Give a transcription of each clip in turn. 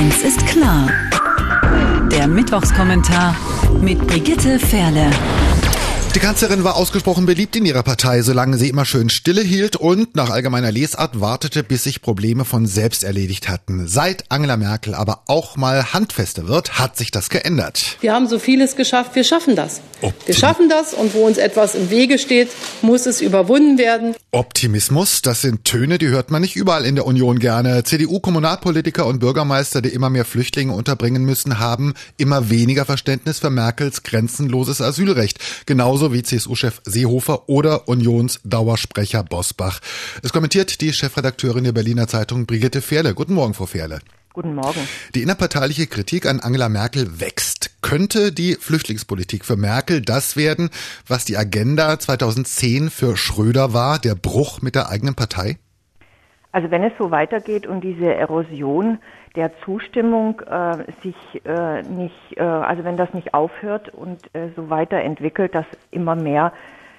Eins ist klar. Der Mittwochskommentar mit Brigitte Fährle. Die Kanzlerin war ausgesprochen beliebt in ihrer Partei, solange sie immer schön Stille hielt und nach allgemeiner Lesart wartete, bis sich Probleme von selbst erledigt hatten. Seit Angela Merkel aber auch mal handfester wird, hat sich das geändert. Wir haben so vieles geschafft, wir schaffen das. Wir schaffen das und wo uns etwas im Wege steht, muss es überwunden werden. Optimismus, das sind Töne, die hört man nicht überall in der Union gerne. CDU-Kommunalpolitiker und Bürgermeister, die immer mehr Flüchtlinge unterbringen müssen, haben immer weniger Verständnis für Merkels grenzenloses Asylrecht. Genauso wie CSU-Chef Seehofer oder Unionsdauersprecher Bosbach. Es kommentiert die Chefredakteurin der Berliner Zeitung Brigitte Fährle. Guten Morgen, Frau Fährle. Guten Morgen. Die innerparteiliche Kritik an Angela Merkel wächst. Könnte die Flüchtlingspolitik für Merkel das werden, was die Agenda 2010 für Schröder war, der Bruch mit der eigenen Partei? Also wenn es so weitergeht und diese Erosion der Zustimmung also wenn das nicht aufhört und so weiterentwickelt, dass immer mehr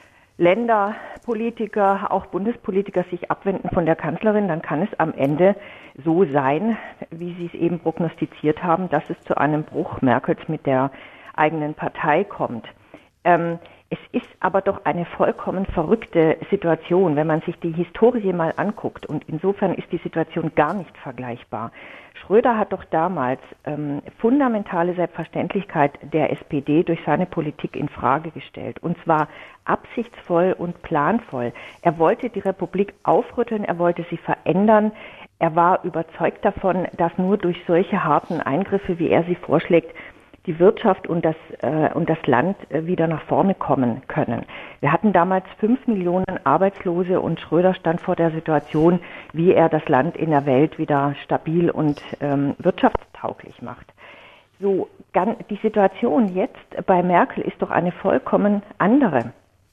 Länderpolitiker, auch Bundespolitiker sich abwenden von der Kanzlerin, dann kann es am Ende so sein, wie Sie es eben prognostiziert haben, dass es zu einem Bruch Merkels mit der eigenen Partei kommt. Es ist aber doch eine vollkommen verrückte Situation, wenn man sich die Historie mal anguckt. Und insofern ist die Situation gar nicht vergleichbar. Schröder hat doch damals fundamentale Selbstverständlichkeit der SPD durch seine Politik in Frage gestellt. Und zwar absichtsvoll und planvoll. Er wollte die Republik aufrütteln, er wollte sie verändern. Er war überzeugt davon, dass nur durch solche harten Eingriffe, wie er sie vorschlägt, die Wirtschaft und das Land wieder nach vorne kommen können. Wir hatten damals 5 Millionen Arbeitslose und Schröder stand vor der Situation, wie er das Land in der Welt wieder stabil und wirtschaftstauglich macht. So, die Situation jetzt bei Merkel ist doch eine vollkommen andere.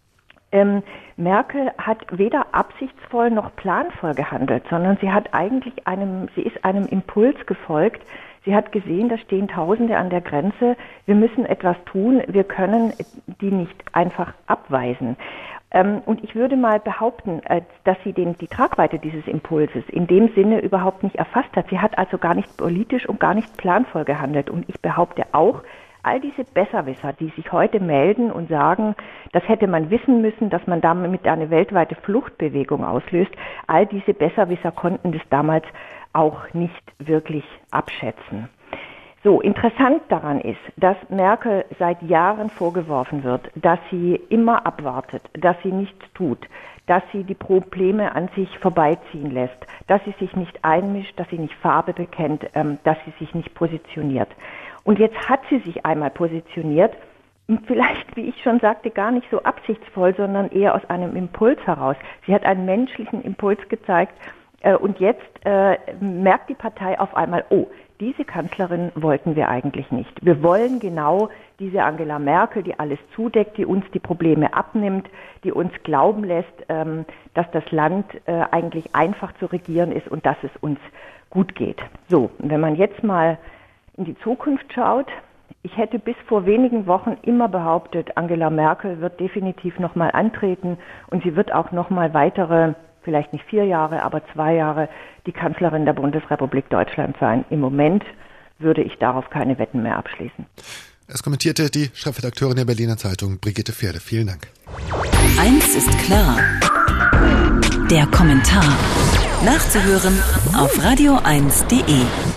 Merkel hat weder absichtsvoll noch planvoll gehandelt, sondern sie ist einem Impuls gefolgt. Sie hat gesehen, da stehen Tausende an der Grenze. Wir müssen etwas tun. Wir können die nicht einfach abweisen. Und ich würde mal behaupten, dass sie die Tragweite dieses Impulses in dem Sinne überhaupt nicht erfasst hat. Sie hat also gar nicht politisch und gar nicht planvoll gehandelt. Und ich behaupte auch, all diese Besserwisser, die sich heute melden und sagen, das hätte man wissen müssen, dass man damit eine weltweite Fluchtbewegung auslöst, all diese Besserwisser konnten das damals auch nicht wirklich abschätzen. So, interessant daran ist, dass Merkel seit Jahren vorgeworfen wird, dass sie immer abwartet, dass sie nichts tut, dass sie die Probleme an sich vorbeiziehen lässt, dass sie sich nicht einmischt, dass sie nicht Farbe bekennt, dass sie sich nicht positioniert. Und jetzt hat sie sich einmal positioniert, vielleicht, wie ich schon sagte, gar nicht so absichtsvoll, sondern eher aus einem Impuls heraus. Sie hat einen menschlichen Impuls gezeigt und jetzt merkt die Partei auf einmal, oh, diese Kanzlerin wollten wir eigentlich nicht. Wir wollen genau diese Angela Merkel, die alles zudeckt, die uns die Probleme abnimmt, die uns glauben lässt, dass das Land eigentlich einfach zu regieren ist und dass es uns gut geht. So, wenn man jetzt mal in die Zukunft schaut, ich hätte bis vor wenigen Wochen immer behauptet, Angela Merkel wird definitiv nochmal antreten und sie wird auch nochmal weitere, vielleicht nicht 4 Jahre, aber 2 Jahre die Kanzlerin der Bundesrepublik Deutschland sein. Im Moment würde ich darauf keine Wetten mehr abschließen. Es kommentierte die Chefredakteurin der Berliner Zeitung Brigitte Fährle. Vielen Dank. Eins ist klar. Der Kommentar. Nachzuhören auf radio1.de.